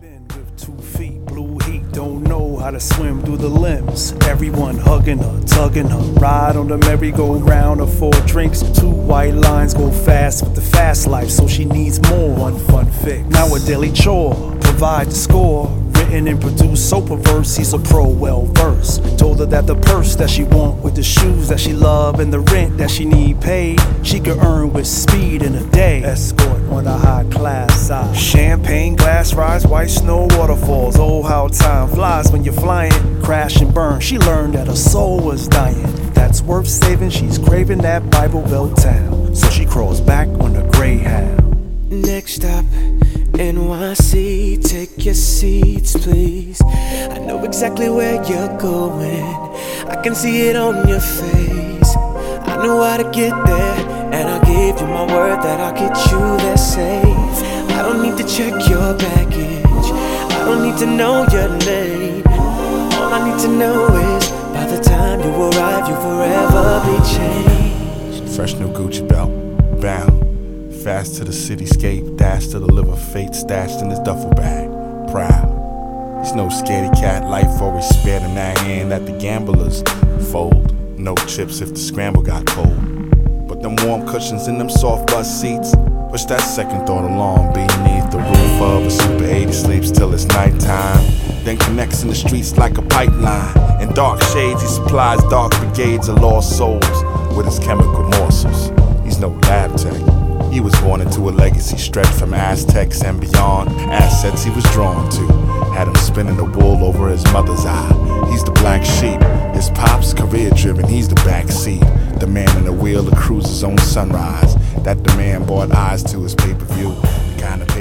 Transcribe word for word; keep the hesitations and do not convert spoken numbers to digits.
Been with two feet, blue heat, don't know how to swim through the limbs. Everyone hugging her, tugging her, ride on the merry-go-round of four drinks. Two white lines go fast with the fast life, so she needs more. One fun fix, now a daily chore, provide the score. Written and produced, so perverse, he's a pro, well versed. Told her that the purse that she want with the shoes that she love and the rent that she need paid, she could earn with speed in a day. Escort on a high class side. Champagne glass rides, white snow waterfalls. Oh, how time flies when you're flying. Crash and burn, she learned that her soul was dying. That's worth saving, she's craving that Bible Belt town. So she crawls back on the Greyhound. Next stop, N Y C, take your seats please. I know exactly where you're going, I can see it on your face. I know how to get there, and I'll give you my word that I'll get you there safe. I don't need to check your baggage, I don't need to know your name. All I need to know is, by the time you arrive, you'll forever be changed. Fresh new Gucci belt, bound. Fast to the cityscape, dash to the liver fate, stashed in his duffel bag, proud. He's no scaredy cat, life always spared him that hand that the gamblers fold. No chips if the scramble got cold. But them warm cushions in them soft bus seats, push that second thought along beneath the roof of a Super eighty, sleeps till it's nighttime, then connects in the streets like a pipeline. In dark shades he supplies dark brigades of lost souls with his chemical morsels. He's no lab tech, he was born into a legacy stretched from Aztecs and beyond. Assets he was drawn to had him spinning the wool over his mother's eye. He's the black sheep, his pop's career driven, he's the backseat. The man in the wheel that cruises on sunrise, that the man bought eyes to his pay-per-view. The kind of